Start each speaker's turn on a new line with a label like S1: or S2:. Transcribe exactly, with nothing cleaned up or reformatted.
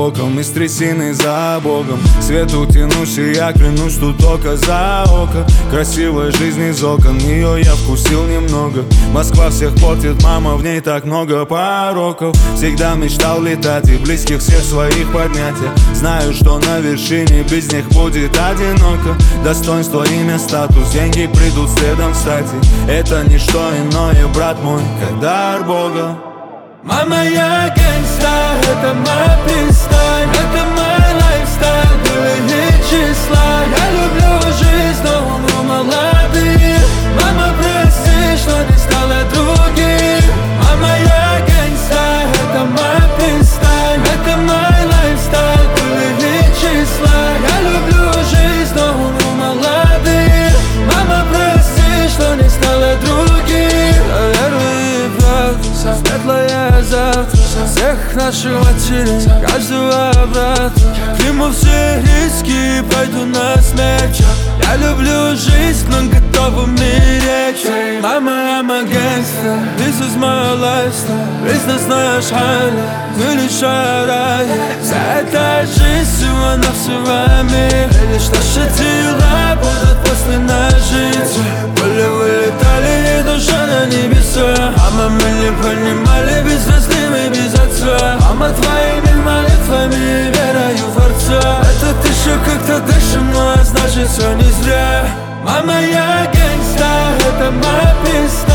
S1: боком, из трясины за Богом. К свету тянусь, и я клянусь, тут око за око. Красивая жизнь из окон, ее я вкусил немного. Москва всех портит, мама, в ней так много пороков. Всегда мечтал летать и близких всех своих поднять. Я знаю, что на вершине без них будет одиноко. Достоинство, имя, статус, деньги придут следом, кстати. Это не что иное, брат мой, как дар Бога.
S2: Мама, я гангста, это моя песня, это мой лайфстайл, были числа. Я люблю жизнь, но умру молодым. Мама, прости, что не стала другим. Мама, я гангста, это моя песня, это мой лайфстайл, были числа. Я люблю жизнь, но умру молодым. Мама, прости, что не стала другим. Наверное, правда, светлая завтра, всех наших матерей, каждого брата. Приму все риски и пойду на смерть. Я люблю жизнь, но готов умереть. Мама, I'm a gangster, this is my lifestyle. Бизнес наш highlight, мы лишь рай. Вся эта жизнь всего-навсего мир, и лишь наши дела будут после нас жить. Были вылетали, и душа на небеса. Мама, мы не понимали, без разлива и без отца. Мама, твоими молитвами верою в Отца. Этот еще как-то дышим, но значит все не зря. Мама, я гангста, это моя песня.